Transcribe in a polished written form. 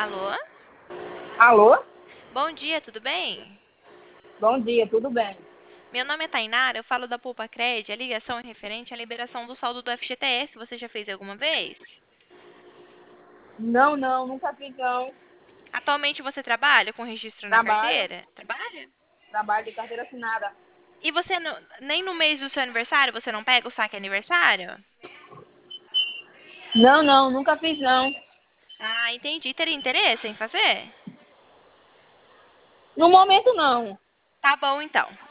Alô? Alô? Bom dia, tudo bem? Bom dia, tudo bem? Meu nome é Tainara, eu falo da Poupa Cred. A ligação é referente à liberação do saldo do FGTS. Você já fez alguma vez? Não, não, nunca fiz não. Atualmente você trabalha com registro na Trabalho, carteira? Trabalha? trabalho de carteira assinada. E você nem no mês do seu aniversário você não pega o saque aniversário? Não, não, nunca fiz não. Ah, entendi. Teria interesse em fazer? No momento não. Tá bom, então.